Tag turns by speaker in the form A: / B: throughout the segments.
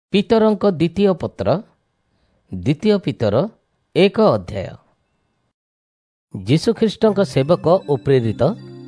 A: ପିତରଙ୍କ ଦ୍ୱିତୀୟ ପତ୍ର ଦ୍ୱିତୀୟ ପିତର 1 ଅଧ୍ୟାୟ। ଯୀଶୁଖ୍ରୀଷ୍ଟଙ୍କ ସେବକ ଓ ପ୍ରେରିତ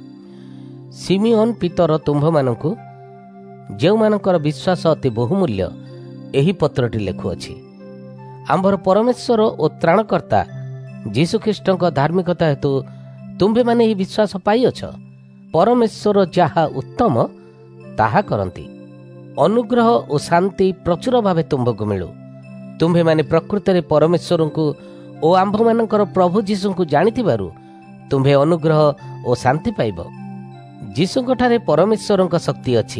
A: ସିମିଓନ ପିତର ତୁମ୍ଭମାନଙ୍କୁ, ଯେଉଁମାନଙ୍କର ବିଶ୍ୱାସ ଅତି ବହୁମୂଲ୍ୟ, ଏହି ପତ୍ରଟି ଲେଖୁଅଛି। ଆମ୍ଭର ପରମେଶ୍ୱର ଓ ତ୍ରାଣକର୍ତ୍ତା ଯୀଶୁଖ୍ରୀଷ୍ଟଙ୍କ ଧାର୍ମିକତା ହେତୁ ତୁମ୍ଭେମାନେ ଏହି ବିଶ୍ୱାସ ପାଇଅଛ। ପରମେଶ୍ୱର ଯାହା ଉତ୍ତମ ତାହା କରନ୍ତି। ଅନୁଗ୍ରହ ଓ ଶାନ୍ତି ପ୍ରଚୁର ଭାବେ ତୁମ୍ଭକୁ ମିଳୁ। ତୁମ୍ଭେମାନେ ପ୍ରକୃତରେ ପରମେଶ୍ୱରଙ୍କୁ ଓ ଆମ୍ଭମାନଙ୍କର ପ୍ରଭୁ ଯୀଶୁଙ୍କୁ ଜାଣିଥିବାରୁ ତୁମ୍ଭେ ଅନୁଗ୍ରହ ଓ ଶାନ୍ତି ପାଇବ। ଯୀଶୁଙ୍କଠାରେ ପରମେଶ୍ୱରଙ୍କ ଶକ୍ତି ଅଛି।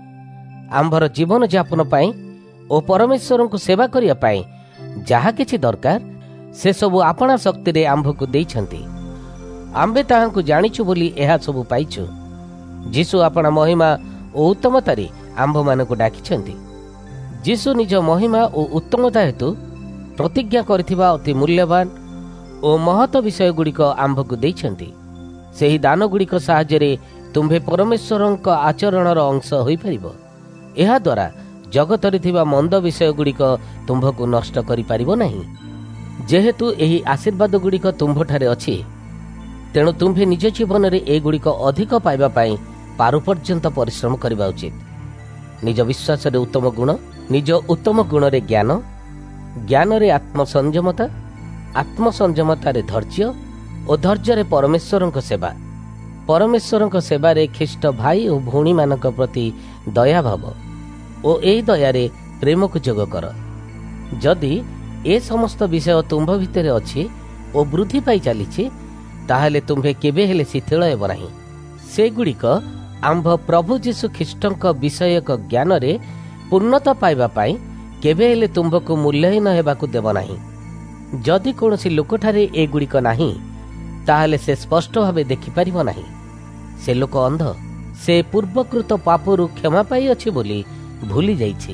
A: ଆମ୍ଭର ଜୀବନଯାପନ ପାଇଁ ଓ ପରମେଶ୍ୱରଙ୍କୁ ସେବା କରିବା ପାଇଁ ଯାହା କିଛି ଦରକାର, ସେସବୁ ଆପଣା ଶକ୍ତିରେ ଆମ୍ଭକୁ ଦେଇଛନ୍ତି। ଆମ୍ଭେ ତାହାଙ୍କୁ ଜାଣିଛୁ ବୋଲି ଏହା ସବୁ ପାଇଛୁ। ଯୀଶୁ ଆପଣା ମହିମା ଓ ଉତ୍ତମତାରେ ଆମ୍ଭମାନଙ୍କୁ ଡାକିଛନ୍ତି। ଯୀଶୁ ନିଜ ମହିମା ଓ ଉତ୍ତମତା ହେତୁ ପ୍ରତିଜ୍ଞା କରିଥିବା ଅତି ମୂଲ୍ୟବାନ ଓ ମହତ ବିଷୟଗୁଡ଼ିକ ଆମ୍ଭକୁ ଦେଇଛନ୍ତି। ସେହି ଦାନଗୁଡ଼ିକ ସାହାଯ୍ୟରେ ତୁମ୍ଭେ ପରମେଶ୍ୱରଙ୍କ ଆଚରଣର ଅଂଶ ହୋଇପାରିବ। ଏହାଦ୍ୱାରା ଜଗତରେ ଥିବା ମନ୍ଦ ବିଷୟଗୁଡ଼ିକ ତୁମ୍ଭକୁ ନଷ୍ଟ କରିପାରିବ ନାହିଁ। ଯେହେତୁ ଏହି ଆଶୀର୍ବାଦଗୁଡ଼ିକ ତୁମ୍ଭଠାରେ ଅଛି, ତେଣୁ ତୁମ୍ଭେ ନିଜ ଜୀବନରେ ଏଗୁଡ଼ିକ ଅଧିକ ପାଇବା ପାଇଁ ପାରୁ ପର୍ଯ୍ୟନ୍ତ ପରିଶ୍ରମ କରିବା ଉଚିତ। ନିଜ ବିଶ୍ୱାସରେ ଉତ୍ତମ ଗୁଣ, ନିଜ ଉତ୍ତମ ଗୁଣରେ ଜ୍ଞାନ, ଜ୍ଞାନରେ ଆତ୍ମସଂଯମତା, ଆତ୍ମସଂଯମତାରେ ଧୈର୍ଯ୍ୟ ଓ ଧୈର୍ଯ୍ୟରେ ପରମେଶ୍ୱରଙ୍କ ସେବା, ପରମେଶ୍ୱରଙ୍କ ସେବାରେ ଖ୍ରୀଷ୍ଟ ଭାଇ ଓ ଭଉଣୀମାନଙ୍କ ପ୍ରତି ଦୟାଭାବ ଓ ଏହି ଦୟାରେ ପ୍ରେମକୁ ଯୋଗ କର। ଯଦି ଏ ସମସ୍ତ ବିଷୟ ତୁମ୍ଭ ଭିତରେ ଅଛି ଓ ବୃଦ୍ଧି ପାଇ ଚାଲିଛି, ତାହେଲେ ତୁମ୍ଭେ କେବେ ହେଲେ ଶିଥିଳ ହେବ ନାହିଁ। ସେଗୁଡ଼ିକ ଆମ୍ଭ ପ୍ରଭୁ ଯୀଶୁ ଖ୍ରୀଷ୍ଟଙ୍କ ବିଷୟକ ଜ୍ଞାନରେ ପୂର୍ଣ୍ଣତା ପାଇବା ପାଇଁ କେବେ ହେଲେ ତୁମ୍ଭକୁ ମୂଲ୍ୟହୀନ ହେବାକୁ ଦେବ ନାହିଁ। ଯଦି କୌଣସି ଲୋକଠାରେ ଏଗୁଡ଼ିକ ନାହିଁ, ତାହେଲେ ସେ ସ୍ପଷ୍ଟ ଭାବେ ଦେଖିପାରିବ ନାହିଁ। ସେ ଲୋକ ଅନ୍ଧ, ସେ ପୂର୍ବକୃତ ପାପରୁ କ୍ଷମା ପାଇଅଛି ବୋଲି ଭୁଲି ଯାଇଛି।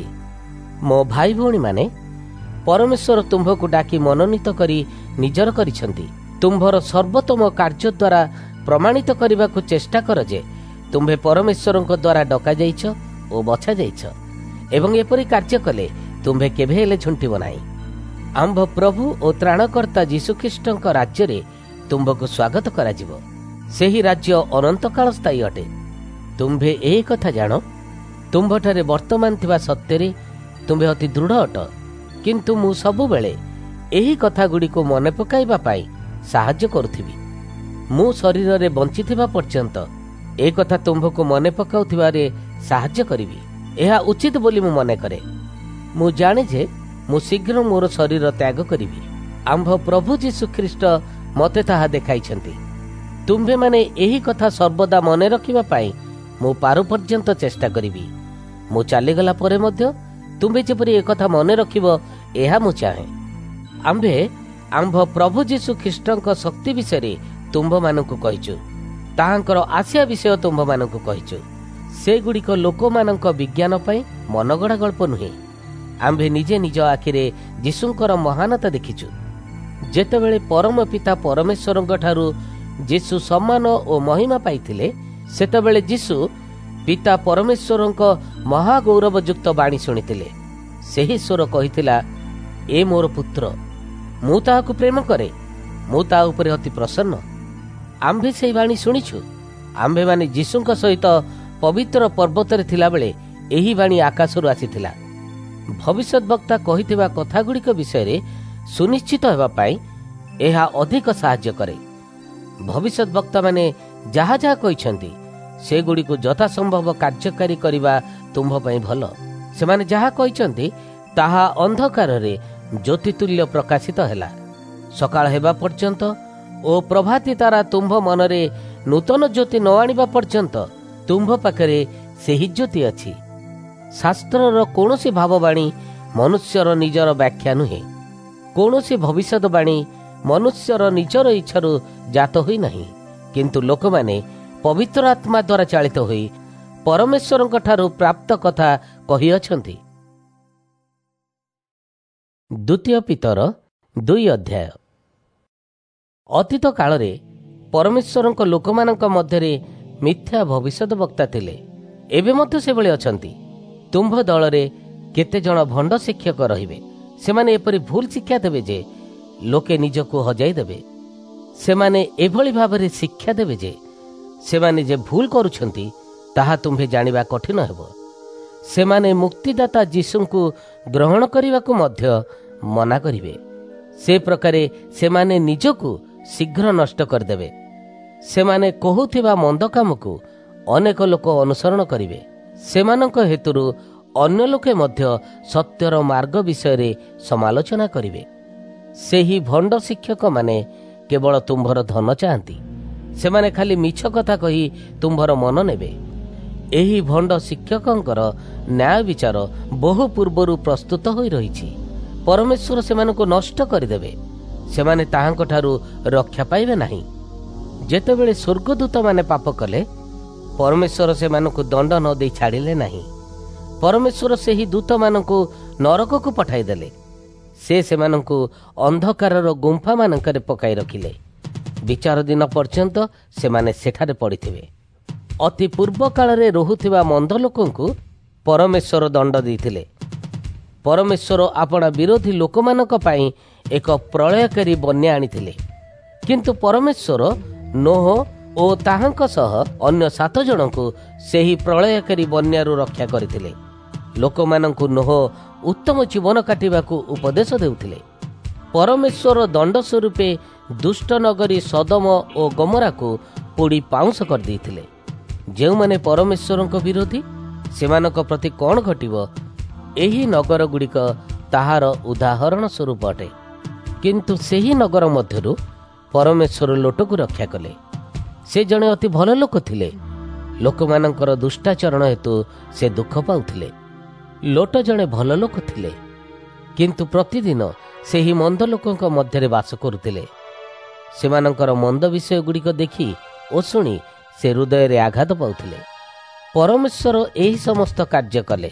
A: ମୋ ଭାଇ ଭଉଣୀମାନେ, ପରମେଶ୍ୱର ତୁମ୍ଭକୁ ଡାକି ମନୋନୀତ କରି ନିଜର କରିଛନ୍ତି। ତୁମ୍ଭର ସର୍ବୋତ୍ତମ କାର୍ଯ୍ୟ ଦ୍ୱାରା ପ୍ରମାଣିତ କରିବାକୁ ଚେଷ୍ଟା କର ଯେ ତୁମ୍ଭେ ପରମେଶ୍ୱରଙ୍କ ଦ୍ୱାରା ଡକାଯାଇଛ ଓ ବଛାଯାଇଛ, ଏବଂ ଏପରି କାର୍ଯ୍ୟ କଲେ ତୁମ୍ଭେ କେବେ ହେଲେ ଝୁଣ୍ଟିବ ନାହିଁ। ଆମ୍ଭ ପ୍ରଭୁ ଓ ତ୍ରାଣକର୍ତ୍ତା ଯୀଶୁଖ୍ରୀଷ୍ଟଙ୍କ ରାଜ୍ୟରେ ତୁମ୍ଭକୁ ସ୍ୱାଗତ କରାଯିବ। ସେହି ରାଜ୍ୟ ଅନନ୍ତକାଳ ସ୍ଥାୟୀ ଅଟେ। ତୁମ୍ଭେ ଏହି କଥା ଜାଣ। ତୁମ୍ଭଠାରେ ବର୍ତ୍ତମାନ ଥିବା ସତ୍ୟରେ ତୁମ୍ଭେ ଅତି ଦୃଢ଼ ଅଟ। କିନ୍ତୁ ମୁଁ ସବୁବେଳେ ଏହି କଥାଗୁଡ଼ିକୁ ମନେ ପକାଇବା ପାଇଁ ସାହାଯ୍ୟ କରୁଥିବି। ମୁଁ ଶରୀରରେ ବଞ୍ଚିଥିବା ପର୍ଯ୍ୟନ୍ତ ଏ କଥା ତୁମ୍ଭକୁ ମନେ ପକାଉଥିବାରେ ସାହାଯ୍ୟ କରିବି। ଏହା ଉଚିତ ବୋଲି ମୁଁ ମନେ କରେ। ମୁଁ ଜାଣେ ଯେ ମୁଁ ଶୀଘ୍ର ମୋର ଶରୀର ତ୍ୟାଗ କରିବି। ଆମ୍ଭ ପ୍ରଭୁ ଯୀଶୁଖ୍ରୀଷ୍ଟ ମୋତେ ତାହା ଦେଖାଇଛନ୍ତି। ତୁମ୍ଭେମାନେ ଏହି କଥା ସର୍ବଦା ମନେ ରଖିବା ପାଇଁ ମୁଁ ପାରୁ ପର୍ଯ୍ୟନ୍ତ ଚେଷ୍ଟା କରିବି। ମୁଁ ଚାଲିଗଲା ପରେ ମଧ୍ୟ ତୁମ୍ଭେ ଯେପରି ଏକଥା ମନେ ରଖିବ, ଏହା ମୁଁ ଚାହେଁ। ଆମ୍ଭେ ଆମ୍ଭ ପ୍ରଭୁ ଯୀଶୁଖ୍ରୀଷ୍ଟଙ୍କ ଶକ୍ତି ବିଷୟରେ ତୁମ୍ଭମାନଙ୍କୁ କହିଛୁ। ତାହାଙ୍କର ଆସିବା ବିଷୟ ତୁମ୍ଭମାନଙ୍କୁ କହିଛୁ। ସେଗୁଡ଼ିକ ଲୋକମାନଙ୍କ ବିଜ୍ଞାନ ପାଇଁ ମନଗଢ଼ା ଗଳ୍ପ ନୁହେଁ। ଆମ୍ଭେ ନିଜେ ନିଜ ଆଖିରେ ଯୀଶୁଙ୍କର ମହାନତା ଦେଖିଛୁ। ଯେତେବେଳେ ପରମ ପିତା ପରମେଶ୍ୱରଙ୍କ ଠାରୁ ଯୀଶୁ ସମ୍ମାନ ଓ ମହିମା ପାଇଥିଲେ, ସେତେବେଳେ ଯୀଶୁ ପିତା ପରମେଶ୍ୱରଙ୍କ ମହାଗୌରବଯୁକ୍ତ ବାଣୀ ଶୁଣିଥିଲେ। ସେହି ସ୍ୱର କହିଥିଲା, ଏ ମୋର ପୁତ୍ର, ମୁଁ ତାହାକୁ ପ୍ରେମ କରେ, ମୁଁ ତା ଉପରେ ଅତି ପ୍ରସନ୍ନ। ଆମ୍ଭେ ସେହି ବାଣୀ ଶୁଣିଛୁ। ଆମ୍ଭେମାନେ ଯୀଶୁଙ୍କ ସହିତ ପବିତ୍ର ପର୍ବତରେ ଥିଲାବେଳେ ଏହି ବାଣୀ ଆକାଶରୁ ଆସିଥିଲା। ଭବିଷ୍ୟତ ବକ୍ତା କହିଥିବା କଥାଗୁଡ଼ିକ ବିଷୟରେ ସୁନିଶ୍ଚିତ ହେବା ପାଇଁ ଏହା ଅଧିକ ସାହାଯ୍ୟ କରେ। ଭବିଷ୍ୟତ ବକ୍ତାମାନେ ଯାହା ଯାହା କହିଛନ୍ତି, ସେଗୁଡ଼ିକୁ ଯଥାସମ୍ଭବ କାର୍ଯ୍ୟକାରୀ କରିବା ତୁମ୍ଭ ପାଇଁ ଭଲ। ସେମାନେ ଯାହା କହିଛନ୍ତି ତାହା ଅନ୍ଧକାରରେ ଜ୍ୟୋତିତୁଲ୍ୟ ପ୍ରକାଶିତ ହେଲା। ସକାଳ ହେବା ପର୍ଯ୍ୟନ୍ତ ଓ ପ୍ରଭାତୀ ତାରା ତୁମ୍ଭ ମନରେ ନୂତନ ଜ୍ୟୋତି ନ ଆଣିବା ପର୍ଯ୍ୟନ୍ତ ତୁମ୍ଭ ପାଖରେ ସେହି ଜ୍ୟୋତି ଅଛି। ଶାସ୍ତ୍ରର କୌଣସି ଭାବବାଣୀ ମନୁଷ୍ୟର ନିଜର ବ୍ୟାଖ୍ୟା ନୁହେଁ। କୌଣସି ଭବିଷ୍ୟତବାଣୀ ମନୁଷ୍ୟର ନିଜର ଇଚ୍ଛାରୁ ଜାତ ହୋଇନାହିଁ। କିନ୍ତୁ ଲୋକମାନେ ପବିତ୍ର ଆତ୍ମା ଦ୍ୱାରା ଚାଳିତ ହୋଇ ପରମେଶ୍ୱରଙ୍କ ଠାରୁ ପ୍ରାପ୍ତ କଥା କହିଅଛନ୍ତି। ଦ୍ୱିତୀୟ ପିତର 2 ଅଧ୍ୟାୟ। ଅତୀତ କାଳରେ ପରମେଶ୍ୱରଙ୍କ ଲୋକମାନଙ୍କ ମଧ୍ୟରେ ମିଥ୍ୟା ଭବିଷ୍ୟତ ବକ୍ତା ଥିଲେ, ଏବେ ମଧ୍ୟ ସେଭଳି ଅଛନ୍ତି। ତୁମ୍ଭ ଦଳରେ କେତେଜଣ ଭଣ୍ଡ ଶିକ୍ଷକ ରହିବେ। ସେମାନେ ଏପରି ଭୁଲ ଶିକ୍ଷା ଦେବେ ଯେ ଲୋକେ ନିଜକୁ ହଜାଇ ଦେବେ। ସେମାନେ ଏଭଳି ଭାବରେ ଶିକ୍ଷା ଦେବେ ଯେ ସେମାନେ ଯେ ଭୁଲ କରୁଛନ୍ତି ତାହା ତୁମ୍ଭେ ଜାଣିବା କଠିନ ହେବ। ସେମାନେ ମୁକ୍ତିଦାତା ଯୀଶୁଙ୍କୁ ଗ୍ରହଣ କରିବାକୁ ମଧ୍ୟ ମନା କରିବେ। ସେ ପ୍ରକାରେ ସେମାନେ ନିଜକୁ ଶୀଘ୍ର ନଷ୍ଟ କରିଦେବେ। ସେମାନେ କହୁଥିବା ମନ୍ଦ କାମକୁ ଅନେକ ଲୋକ ଅନୁସରଣ କରିବେ। ସେମାନଙ୍କ ହେତୁରୁ ଅନ୍ୟ ଲୋକେ ମଧ୍ୟ ସତ୍ୟର ମାର୍ଗ ବିଷୟରେ ସମାଲୋଚନା କରିବେ। ସେହି ଭଣ୍ଡ ଶିକ୍ଷକମାନେ କେବଳ ତୁମ୍ଭର ଧନ ଚାହାନ୍ତି। ସେମାନେ ଖାଲି ମିଛ କଥା କହି ତୁମ୍ଭର ମନ ନେବେ। ଏହି ଭଣ୍ଡ ଶିକ୍ଷକଙ୍କର ନ୍ୟାୟ ବିଚାର ବହୁ ପୂର୍ବରୁ ପ୍ରସ୍ତୁତ ହୋଇ ରହିଛି। ପରମେଶ୍ୱର ସେମାନଙ୍କୁ ନଷ୍ଟ କରିଦେବେ। ସେମାନେ ତାହାଙ୍କଠାରୁ ରକ୍ଷା ପାଇବେ ନାହିଁ। ଯେତେବେଳେ ସ୍ୱର୍ଗଦୂତମାନେ ପାପ କଲେ, ପରମେଶ୍ୱର ସେମାନଙ୍କୁ ଦଣ୍ଡ ନ ଦେଇ ଛାଡ଼ିଲେ ନାହିଁ। ପରମେଶ୍ୱର ସେହି ଦୂତମାନଙ୍କୁ ନରକକୁ ପଠାଇଦେଲେ। ସେ ସେମାନଙ୍କୁ ଅନ୍ଧକାରର ଗୁମ୍ଫାମାନଙ୍କରେ ପକାଇ ରଖିଲେ। ବିଚାର ଦିନ ପର୍ଯ୍ୟନ୍ତ ସେମାନେ ସେଠାରେ ପଡ଼ିଥିବେ। ଅତି ପୂର୍ବ କାଳରେ ରହୁଥିବା ମନ୍ଦ ଲୋକଙ୍କୁ ପରମେଶ୍ୱର ଦଣ୍ଡ ଦେଇଥିଲେ। ପରମେଶ୍ୱର ଆପଣା ବିରୋଧୀ ଲୋକମାନଙ୍କ ପାଇଁ ଏକ ପ୍ରଳୟକାରୀ ବନ୍ୟା ଆଣିଥିଲେ। କିନ୍ତୁ ପରମେଶ୍ୱର ନୋହ ଓ ତାହାଙ୍କ ସହ ଅନ୍ୟ 7 ଜଣଙ୍କୁ ସେହି ପ୍ରଳୟକାରୀ ବନ୍ୟାରୁ ରକ୍ଷା କରିଥିଲେ। ଲୋକମାନଙ୍କୁ ନୋହ ଉତ୍ତମ ଜୀବନ କାଟିବାକୁ ଉପଦେଶ ଦେଉଥିଲେ। ପରମେଶ୍ୱର ଦଣ୍ଡ ସ୍ୱରୂପେ ଦୁଷ୍ଟ ନଗରୀ ସୋଦମ ଓ ଗମୋରାକୁ ପୋଡ଼ି ପାଉଁଶ କରିଦେଇଥିଲେ। ଯେଉଁମାନେ ପରମେଶ୍ୱରଙ୍କ ବିରୋଧୀ, ସେମାନଙ୍କ ପ୍ରତି କ'ଣ ଘଟିବ? ଏହି ନଗରଗୁଡ଼ିକ ତାହାର ଉଦାହରଣ ସ୍ୱରୂପ ଅଟେ। କିନ୍ତୁ ସେହି ନଗର ମଧ୍ୟରୁ ପରମେଶ୍ୱର ଲୋଟକୁ ରକ୍ଷା କଲେ। ସେ ଜଣେ ଅତି ଭଲ ଲୋକ ଥିଲେ। ଲୋକମାନଙ୍କର ଦୁଷ୍ଟାଚରଣ ହେତୁ ସେ ଦୁଃଖ ପାଉଥିଲେ। ଲୋଟ ଜଣେ ଭଲ ଲୋକ ଥିଲେ, କିନ୍ତୁ ପ୍ରତିଦିନ ସେହି ମନ୍ଦ ଲୋକଙ୍କ ମଧ୍ୟରେ ବାସ କରୁଥିଲେ। ସେମାନଙ୍କର ମନ୍ଦ ବିଷୟଗୁଡ଼ିକ ଦେଖି ଓ ଶୁଣି ସେ ହୃଦୟରେ ଆଘାତ ପାଉଥିଲେ। ପରମେଶ୍ୱର ଏହି ସମସ୍ତ କାର୍ଯ୍ୟ କଲେ।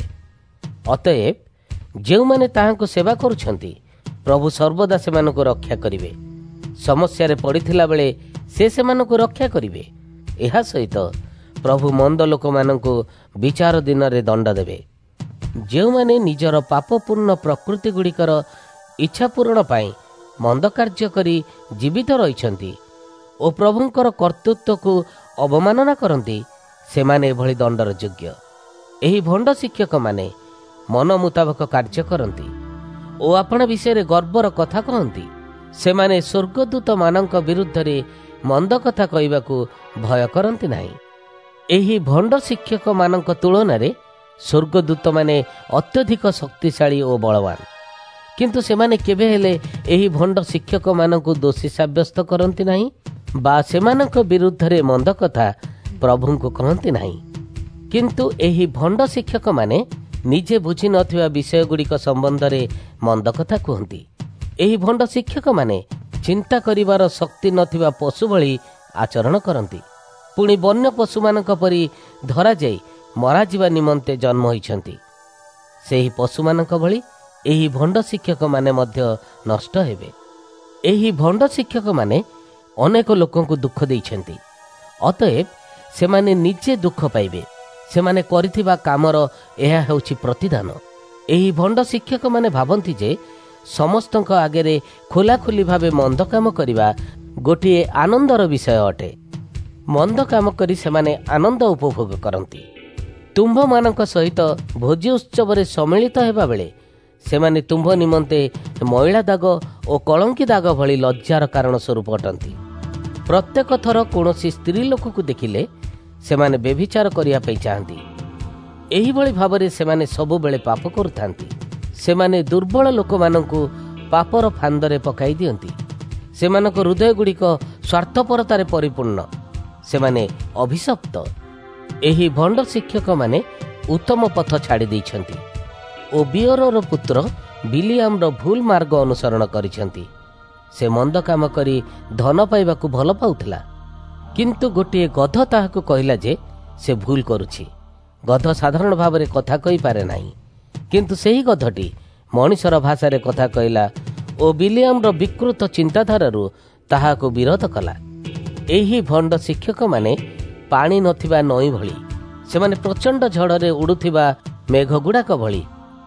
A: ଅତଏବ ଯେଉଁମାନେ ତାହାଙ୍କୁ ସେବା କରୁଛନ୍ତି, ପ୍ରଭୁ ସର୍ବଦା ସେମାନଙ୍କୁ ରକ୍ଷା କରିବେ। ସମସ୍ୟାରେ ପଡ଼ିଥିଲା ବେଳେ ସେ ସେମାନଙ୍କୁ ରକ୍ଷା କରିବେ। ଏହା ସହିତ ପ୍ରଭୁ ମନ୍ଦ ଲୋକମାନଙ୍କୁ ବିଚାର ଦିନରେ ଦଣ୍ଡ ଦେବେ। ଯେଉଁମାନେ ନିଜର ପାପପୂର୍ଣ୍ଣ ପ୍ରକୃତି ଗୁଡ଼ିକର ଇଚ୍ଛା ପୂରଣ ପାଇଁ ମନ୍ଦ କାର୍ଯ୍ୟ କରି ଜୀବିତ ରହିଛନ୍ତି ଓ ପ୍ରଭୁଙ୍କର କର୍ତ୍ତୃତ୍ୱକୁ ଅବମାନନା କରନ୍ତି, ସେମାନେ ଏଭଳି ଦଣ୍ଡର ଯୋଗ୍ୟ। ଏହି ଭଣ୍ଡ ଶିକ୍ଷକମାନେ ମନ ମୁତାବକ କାର୍ଯ୍ୟ କରନ୍ତି ଓ ଆପଣା ବିଷୟରେ ଗର୍ବର କଥା କହନ୍ତି। ସେମାନେ ସ୍ୱର୍ଗଦୂତମାନଙ୍କ ବିରୁଦ୍ଧରେ ମନ୍ଦ କଥା କହିବାକୁ ଭୟ କରନ୍ତି ନାହିଁ। ଏହି ଭଣ୍ଡ ଶିକ୍ଷକମାନଙ୍କ ତୁଳନାରେ ସ୍ୱର୍ଗଦୂତମାନେ ଅତ୍ୟଧିକ ଶକ୍ତିଶାଳୀ ଓ ବଳବାନ। କିନ୍ତୁ ସେମାନେ କେବେ ହେଲେ ଏହି ଭଣ୍ଡ ଶିକ୍ଷକମାନଙ୍କୁ ଦୋଷୀ ସାବ୍ୟସ୍ତ କରନ୍ତି ନାହିଁ ବା ସେମାନଙ୍କ ବିରୁଦ୍ଧରେ ମନ୍ଦ କଥା ପ୍ରଭୁଙ୍କୁ କହନ୍ତି ନାହିଁ। କିନ୍ତୁ ଏହି ଭଣ୍ଡ ଶିକ୍ଷକମାନେ ନିଜେ ବୁଝି ନଥିବା ବିଷୟଗୁଡ଼ିକ ସମ୍ବନ୍ଧରେ ମନ୍ଦ କଥା କୁହନ୍ତି। ଏହି ଭଣ୍ଡ ଶିକ୍ଷକମାନେ ଚିନ୍ତା କରିବାର ଶକ୍ତି ନଥିବା ପଶୁ ଭଳି ଆଚରଣ କରନ୍ତି। ପୁଣି ବନ୍ୟ ପଶୁମାନଙ୍କ ପରି ଧରାଯାଇ ମରାଯିବା ନିମନ୍ତେ ଜନ୍ମ ହୋଇଛନ୍ତି। ସେହି ପଶୁମାନଙ୍କ ଭଳି ଏହି ଭଣ୍ଡ ଶିକ୍ଷକମାନେ ମଧ୍ୟ ନଷ୍ଟ ହେବେ। ଏହି ଭଣ୍ଡ ଶିକ୍ଷକମାନେ ଅନେକ ଲୋକଙ୍କୁ ଦୁଃଖ ଦେଇଛନ୍ତି। ଅତଏବ ସେମାନେ ନିଜେ ଦୁଃଖ ପାଇବେ। ସେମାନେ କରିଥିବା କାମର ଏହା ହେଉଛି ପ୍ରତିଦାନ। ଏହି ଭଣ୍ଡ ଶିକ୍ଷକମାନେ ଭାବନ୍ତି ଯେ ସମସ୍ତଙ୍କ ଆଗରେ ଖୋଲାଖୋଲି ଭାବେ ମନ୍ଦ କାମ କରିବା ଗୋଟିଏ ଆନନ୍ଦର ବିଷୟ ଅଟେ। ମନ୍ଦ କାମ କରି ସେମାନେ ଆନନ୍ଦ ଉପଭୋଗ କରନ୍ତି। ତୁମ୍ଭମାନଙ୍କ ସହିତ ଭୋଜି ଉତ୍ସବରେ ସମ୍ମିଳିତ ହେବା ବେଳେ ସେମାନେ ତୁମ୍ଭ ନିମନ୍ତେ ମଇଳା ଦାଗ ଓ କଳଙ୍କି ଦାଗ ଭଳି ଲଜ୍ଜାର କାରଣ ସ୍ୱରୂପ ଅଟନ୍ତି। ପ୍ରତ୍ୟେକ ଥର କୌଣସି ସ୍ତ୍ରୀ ଲୋକକୁ ଦେଖିଲେ ସେମାନେ ବ୍ୟଭିଚାର କରିବା ପାଇଁ ଚାହାନ୍ତି। ଏହିଭଳି ଭାବରେ ସେମାନେ ସବୁବେଳେ ପାପ କରୁଥାନ୍ତି। ସେମାନେ ଦୁର୍ବଳ ଲୋକମାନଙ୍କୁ ପାପର ଫାନ୍ଦରେ ପକାଇ ଦିଅନ୍ତି। ସେମାନଙ୍କ ହୃଦୟଗୁଡ଼ିକ ସ୍ୱାର୍ଥପରତାରେ ପରିପୂର୍ଣ୍ଣ। ସେମାନେ ଅଭିଶପ୍ତ। ଏହି ଭଣ୍ଡ ଶିକ୍ଷକମାନେ ଉତ୍ତମ ପଥ ଛାଡ଼ି ଦେଇଛନ୍ତି ଓ ବିଓରର ପୁତ୍ର ବିଲିଆମର ଭୁଲ ମାର୍ଗ ଅନୁସରଣ କରିଛନ୍ତି। ସେ ମନ୍ଦ କାମ କରି ଧନ ପାଇବାକୁ ଭଲ ପାଉଥିଲା। କିନ୍ତୁ ଗୋଟିଏ ଗଧ ତାହାକୁ କହିଲା ଯେ ସେ ଭୁଲ କରୁଛି। ଗଧ ସାଧାରଣ ଭାବରେ କଥା କହିପାରେ ନାହିଁ, କିନ୍ତୁ ସେହି ଗଧଟି ମଣିଷର ଭାଷାରେ କଥା କହିଲା ଓ ବିଲିଆମର ବିକୃତ ଚିନ୍ତାଧାରାରୁ ତାହାକୁ ବିରୋଧ କଲା। ଏହି ଭଣ୍ଡ ଶିକ୍ଷକମାନେ ପାଣି ନଥିବା ନଈ ଭଳି। ସେମାନେ ପ୍ରଚଣ୍ଡ ଝଡ଼ରେ ଉଡ଼ୁଥିବା ମେଘ ଗୁଡ଼ାକ ଭଳି।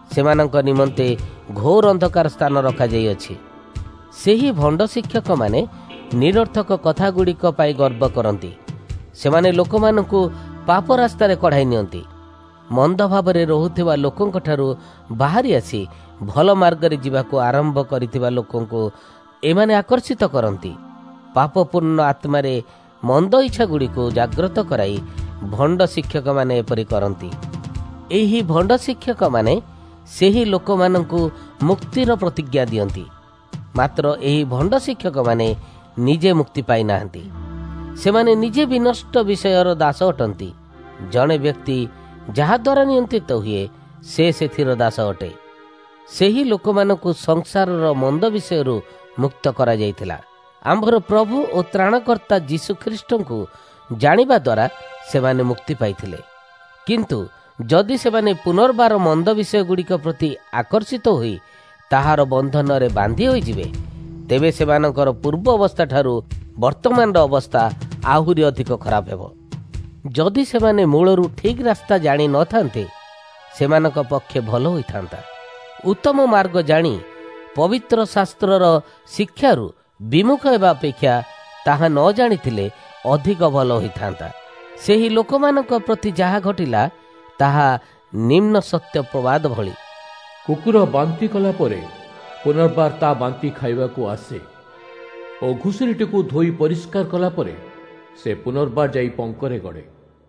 A: ସେମାନଙ୍କ ନିମନ୍ତେ ଘୋର ଅନ୍ଧକାର ସ୍ଥାନ ରଖାଯାଇଅଛି। ସେହି ଭଣ୍ଡ ଶିକ୍ଷକମାନେ ନିରର୍ଥକ କଥାଗୁଡ଼ିକ ପାଇଁ ଗର୍ବ କରନ୍ତି। ସେମାନେ ଲୋକମାନଙ୍କୁ ପାପ ରାସ୍ତାରେ କଢ଼ାଇ ନିଅନ୍ତି। ମନ୍ଦ ଭାବରେ ରହୁଥିବା ଲୋକଙ୍କଠାରୁ ବାହାରି ଆସି ଭଲ ମାର୍ଗରେ ଯିବାକୁ ଆରମ୍ଭ କରିଥିବା ଲୋକଙ୍କୁ ଏମାନେ ଆକର୍ଷିତ କରନ୍ତି। ପାପପୂର୍ଣ୍ଣ ଆତ୍ମାରେ ମନ୍ଦ ଇଚ୍ଛାଗୁଡ଼ିକୁ ଜାଗ୍ରତ କରାଇ ଭଣ୍ଡ ଶିକ୍ଷକମାନେ ଏପରି କରନ୍ତି। ଏହି ଭଣ୍ଡ ଶିକ୍ଷକମାନେ ସେହି ଲୋକମାନଙ୍କୁ ମୁକ୍ତିର ପ୍ରତିଜ୍ଞା ଦିଅନ୍ତି। ମାତ୍ର ଏହି ଭଣ୍ଡ ଶିକ୍ଷକମାନେ ନିଜେ ମୁକ୍ତି ପାଇନାହାନ୍ତି। ସେମାନେ ନିଜେ ବିନଷ୍ଟ ବିଷୟର ଦାସ ଅଟନ୍ତି। ଜଣେ ବ୍ୟକ୍ତି ଯାହାଦ୍ୱାରା ନିୟନ୍ତ୍ରିତ ହୁଏ ସେ ସେଥିର ଦାସ ଅଟେ। ସେହି ଲୋକମାନଙ୍କୁ ସଂସାରର ମନ୍ଦ ବିଷୟରୁ ମୁକ୍ତ କରାଯାଇଥିଲା। ଆମ୍ଭର ପ୍ରଭୁ ଓ ତ୍ରାଣକର୍ତ୍ତା ଯୀଶୁଖ୍ରୀଷ୍ଟଙ୍କୁ ଜାଣିବା ଦ୍ୱାରା ସେମାନେ ମୁକ୍ତି ପାଇଥିଲେ। କିନ୍ତୁ ଯଦି ସେମାନେ ପୁନର୍ବାର ମନ୍ଦ ବିଷୟଗୁଡ଼ିକ ପ୍ରତି ଆକର୍ଷିତ ହୋଇ ତାହାର ବନ୍ଧନରେ ବାନ୍ଧି ହୋଇଯିବେ, ତେବେ ସେମାନଙ୍କର ପୂର୍ବ ଅବସ୍ଥାଠାରୁ ବର୍ତ୍ତମାନର ଅବସ୍ଥା ଆହୁରି ଅଧିକ ଖରାପ ହେବ। ଯଦି ସେମାନେ ମୂଳରୁ ଠିକ୍ ରାସ୍ତା ଜାଣି ନଥାନ୍ତେ, ସେମାନଙ୍କ ପକ୍ଷେ ଭଲ ହୋଇଥାନ୍ତା। ଉତ୍ତମ ମାର୍ଗ ଜାଣି ପବିତ୍ର ଶାସ୍ତ୍ରର ଶିକ୍ଷାରୁ ବିମୁଖ ହେବା ଅପେକ୍ଷା ତାହା ନ ଜାଣିଥିଲେ ଅଧିକ ଭଲ ହୋଇଥାନ୍ତା। ସେହି ଲୋକମାନଙ୍କ ପ୍ରତି ଯାହା ଘଟିଲା ତାହା ନିମ୍ନ ସତ୍ୟ ପ୍ରବାଦ ଭଳି।
B: କୁକୁର ବାନ୍ତି କଲା ପରେ ପୁନର୍ବାର ତା ବାନ୍ତି ଖାଇବାକୁ ଆସେ ଓ ଘୁଷୁରିଟିକୁ ଧୋଇ ପରିଷ୍କାର କଲା ପରେ ସେ ପୁନର୍ବାର ଯାଇ ପଙ୍କରେ ଗଡ଼େ।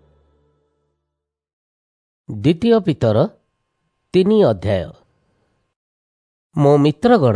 A: ଦ୍ୱିତୀୟ ପିତର 3 ଅଧ୍ୟାୟ। ମୋ ମିତ୍ରଗଣ,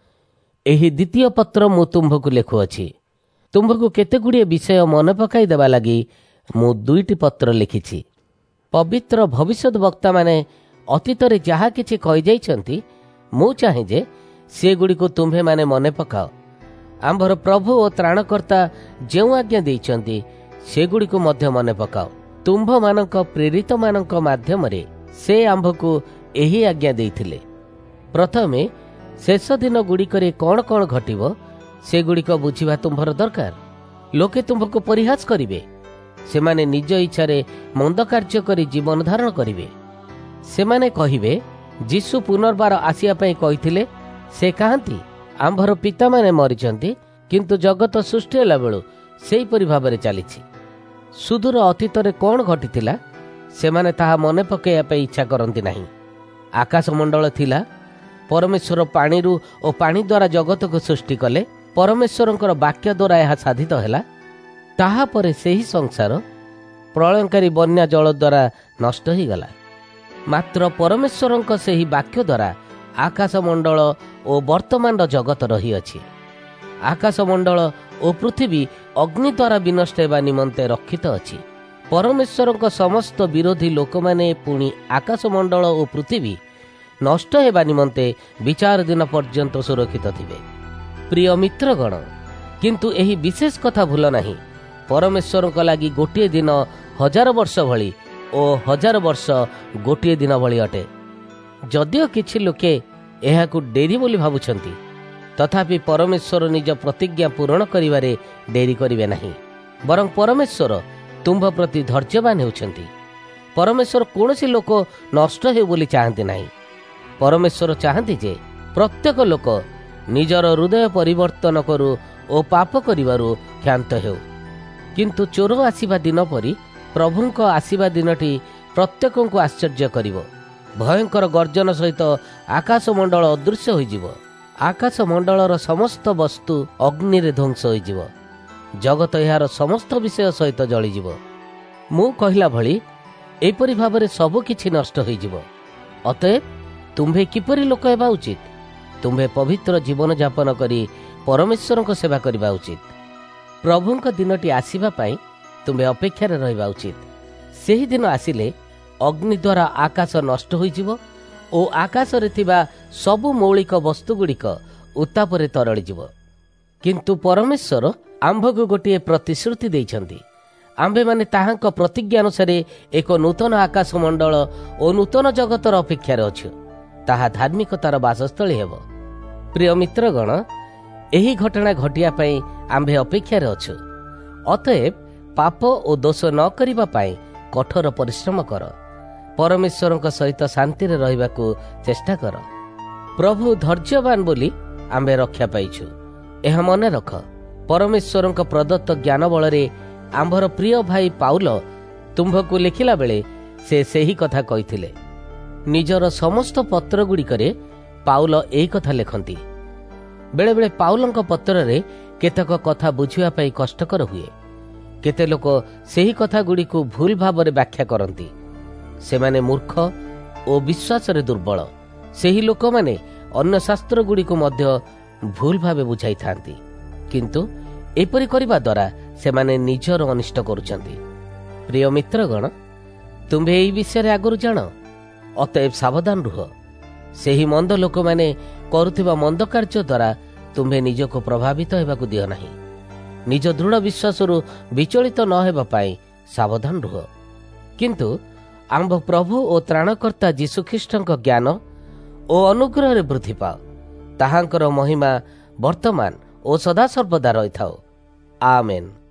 A: ଏହି ଦ୍ୱିତୀୟ ପତ୍ର ମୁଁ ତୁମ୍ଭକୁ ଲେଖୁଅଛି। ତୁମ୍ଭକୁ କେତେଗୁଡ଼ିଏ ବିଷୟ ମନେ ପକାଇ ଦେବା ଲାଗି ମୁଁ 2ଟି ପତ୍ର ଲେଖିଛି। ପବିତ୍ର ଭବିଷ୍ୟତ ବକ୍ତାମାନେ ଅତୀତରେ ଯାହା କିଛି କହିଯାଇଛନ୍ତି, ମୁଁ ଚାହେଁ ଯେ ସେଗୁଡ଼ିକୁ ତୁମ୍ଭେମାନେ ମନେ ପକାଅ। ଆମ୍ଭର ପ୍ରଭୁ ଓ ତ୍ରାଣକର୍ତ୍ତା ଯେଉଁ ଆଜ୍ଞା ଦେଇଛନ୍ତି ସେଗୁଡ଼ିକୁ ମଧ୍ୟ ମନେ ପକାଅ। ତୁମ୍ଭମାନଙ୍କ ପ୍ରେରିତମାନଙ୍କ ମାଧ୍ୟମରେ ସେ ଆମ୍ଭକୁ ଏହି ଆଜ୍ଞା ଦେଇଥିଲେ। ପ୍ରଥମେ ଶେଷ ଦିନ ଗୁଡ଼ିକରେ କ'ଣ କ'ଣ ଘଟିବ ସେଗୁଡ଼ିକ ବୁଝିବା ତୁମ୍ଭର ଦରକାର। ଲୋକେ ତୁମ୍ଭକୁ ପରିହାସ କରିବେ। ସେମାନେ ନିଜ ଇଚ୍ଛାରେ ମନ୍ଦ କାର୍ଯ୍ୟ କରି ଜୀବନ ଧାରଣ କରିବେ। ସେମାନେ କହିବେ, ଯୀଶୁ ପୁନର୍ବାର ଆସିବା ପାଇଁ କହିଥିଲେ, ସେ କାହାନ୍ତି? ଆମ୍ଭର ପିତାମାନେ ମରିଛନ୍ତି, କିନ୍ତୁ ଜଗତ ସୃଷ୍ଟି ହେଲା ବେଳୁ ସେହିପରି ଭାବରେ ଚାଲିଛି। ସୁଦୂର ଅତୀତରେ କ'ଣ ଘଟିଥିଲା ସେମାନେ ତାହା ମନେ ପକାଇବା ପାଇଁ ଇଚ୍ଛା କରନ୍ତି ନାହିଁ। ଆକାଶମଣ୍ଡଳ ଥିଲା, ପରମେଶ୍ୱର ପାଣିରୁ ଓ ପାଣି ଦ୍ୱାରା ଜଗତକୁ ସୃଷ୍ଟି କଲେ। ପରମେଶ୍ୱରଙ୍କର ବାକ୍ୟ ଦ୍ୱାରା ଏହା ସାଧିତ ହେଲା। ତାହାପରେ ସେହି ସଂସାର ପ୍ରଳୟଙ୍କାରୀ ବନ୍ୟା ଜଳ ଦ୍ୱାରା ନଷ୍ଟ ହୋଇଗଲା। ମାତ୍ର ପରମେଶ୍ୱରଙ୍କ ସେହି ବାକ୍ୟ ଦ୍ୱାରା ଆକାଶମଣ୍ଡଳ ଓ ବର୍ତ୍ତମାନର ଜଗତ ରହିଅଛି। ଆକାଶମଣ୍ଡଳ ଓ ପୃଥିବୀ ଅଗ୍ନି ଦ୍ୱାରା ବିନଷ୍ଟ ହେବା ନିମନ୍ତେ ରକ୍ଷିତ ଅଛି। ପରମେଶ୍ୱରଙ୍କ ସମସ୍ତ ବିରୋଧୀ ଲୋକମାନେ ପୁଣି ଆକାଶମଣ୍ଡଳ ଓ ପୃଥିବୀ ନଷ୍ଟ ହେବା ନିମନ୍ତେ ବିଚାର ଦିନ ପର୍ଯ୍ୟନ୍ତ ସୁରକ୍ଷିତ ଥିବେ। ପ୍ରିୟ ମିତ୍ରଗଣ, କିନ୍ତୁ ଏହି ବିଶେଷ କଥା ଭୁଲ ନାହିଁ। ପରମେଶ୍ୱରଙ୍କ ଲାଗି ଗୋଟିଏ ଦିନ 1000 ବର୍ଷ ଭଳି ଓ 1000 ବର୍ଷ ଗୋଟିଏ ଦିନ ଭଳି ଅଟେ। ଯଦିଓ କିଛି ଲୋକେ ଏହାକୁ ଡେରି ବୋଲି ଭାବୁଛନ୍ତି, ତଥାପି ପରମେଶ୍ୱର ନିଜ ପ୍ରତିଜ୍ଞା ପୂରଣ କରିବାରେ ଡେରି କରିବେ ନାହିଁ। ବରଂ ପରମେଶ୍ୱର ତୁମ୍ଭ ପ୍ରତି ଧୈର୍ଯ୍ୟବାନ ହେଉଛନ୍ତି। ପରମେଶ୍ୱର କୌଣସି ଲୋକ ନଷ୍ଟ ହେଉ ବୋଲି ଚାହାନ୍ତି ନାହିଁ। ପରମେଶ୍ୱର ଚାହାନ୍ତି ଯେ ପ୍ରତ୍ୟେକ ଲୋକ ନିଜର ହୃଦୟ ପରିବର୍ତ୍ତନ କରୁ ଓ ପାପ କରିବାରୁ କ୍ଷାନ୍ତ ହେଉ। କିନ୍ତୁ ଚୋର ଆସିବା ଦିନ ପରି ପ୍ରଭୁଙ୍କ ଆସିବା ଦିନଟି ପ୍ରତ୍ୟେକଙ୍କୁ ଆଶ୍ଚର୍ଯ୍ୟ କରିବ। ଭୟଙ୍କର ଗର୍ଜନ ସହିତ ଆକାଶମଣ୍ଡଳ ଅଦୃଶ୍ୟ ହୋଇଯିବ। ଆକାଶମଣ୍ଡଳର ସମସ୍ତ ବସ୍ତୁ ଅଗ୍ନିରେ ଧ୍ୱଂସ ହୋଇଯିବ। ଜଗତ ଏହାର ସମସ୍ତ ବିଷୟ ସହିତ ଜଳିଯିବ। ମୁଁ କହିଲା ଭଳି ଏପରି ଭାବରେ ସବୁ କିଛି ନଷ୍ଟ ହୋଇଯିବ। ଅତଏବ ତୁମ୍ଭେ କିପରି ଲୋକ ହେବା ଉଚିତ? ତୁମ୍ଭେ ପବିତ୍ର ଜୀବନଯାପନ କରି ପରମେଶ୍ୱରଙ୍କ ସେବା କରିବା ଉଚିତ। ପ୍ରଭୁଙ୍କ ଦିନଟି ଆସିବା ପାଇଁ ତୁମ୍ଭେ ଅପେକ୍ଷାରେ ରହିବା ଉଚିତ। ସେହି ଦିନ ଆସିଲେ ଅଗ୍ନି ଦ୍ୱାରା ଆକାଶ ନଷ୍ଟ ହୋଇଯିବ ଓ ଆକାଶରେ ଥିବା ସବୁ ମୌଳିକ ବସ୍ତୁଗୁଡ଼ିକ ଉତ୍ତାପରେ ତରଳିଯିବ। କିନ୍ତୁ ପରମେଶ୍ୱର ଆମ୍ଭକୁ ଗୋଟିଏ ପ୍ରତିଶ୍ରୁତି ଦେଇଛନ୍ତି। ଆମ୍ଭେମାନେ ତାହାଙ୍କ ପ୍ରତିଜ୍ଞା ଅନୁସାରେ ଏକ ନୂତନ ଆକାଶମଣ୍ଡଳ ଓ ନୂତନ ଜଗତର ଅପେକ୍ଷାରେ ଅଛୁ। ତାହା ଧାର୍ମିକତାର ବାସସ୍ଥଳୀ ହେବ। ପ୍ରିୟ ମିତ୍ରଗଣ, ଏହି ଘଟଣା ଘଟିବା ପାଇଁ ଆମ୍ଭେ ଅପେକ୍ଷାରେ ଅଛୁ। ଅତଏବ ପାପ ଓ ଦୋଷ ନ କରିବା ପାଇଁ କଠୋର ପରିଶ୍ରମ କର। परमेश्वरଙ୍କ सहित शांति रे रहबाकू चेष्टा कर। प्रभु धैर्यवान बोली आम्बे रक्षा पाइछु। यह मन रख, परमेश्वरଙ୍କ प्रदत्त ज्ञान बल रे आंभर प्रिय भाई पाउल तुम्भकू लिखिला बेले से सही कथा कहिथिले। निजर समस्त पत्र गुड़िकरे पाउल एही कथा लेखंती। बेले बेले पाउलଙ୍କ पत्ररे केतक कथा बुझिबा पई कष्टकर हुए। केते लोक सही कथा गुड़ी को भूल भाव में व्याख्या करती। से माने मूर्ख और विश्वास रे दुर्बल। सही लोक माने अन्य शास्त्र गुड़ी को मध्य भूल भाव बुझाई थांती, किंतु एपरि करिबा द्वारा से माने निजर अनिष्ट करुचंती। प्रिय मित्रगण, तुम्हे एही विषय आगुरी जान, अतएव सावधान रुह। सेही मंद लोक माने करुथिबा मंद कार्य द्वारा तुम्हे निजको प्रभावित हेबाकू दियो नाही। निज दृढ़ विश्वास विचलित न हेबा पाई सावधान रुह। किंतु आंभ प्रभु और त्राणकर्ता जीशुख्रीष्टଙ୍କ ज्ञान और अनुग्रह रे वृद्धि पाओ। ताहांकर महिमा वर्तमान और सदा सर्वदा रही थाओ। आमेन।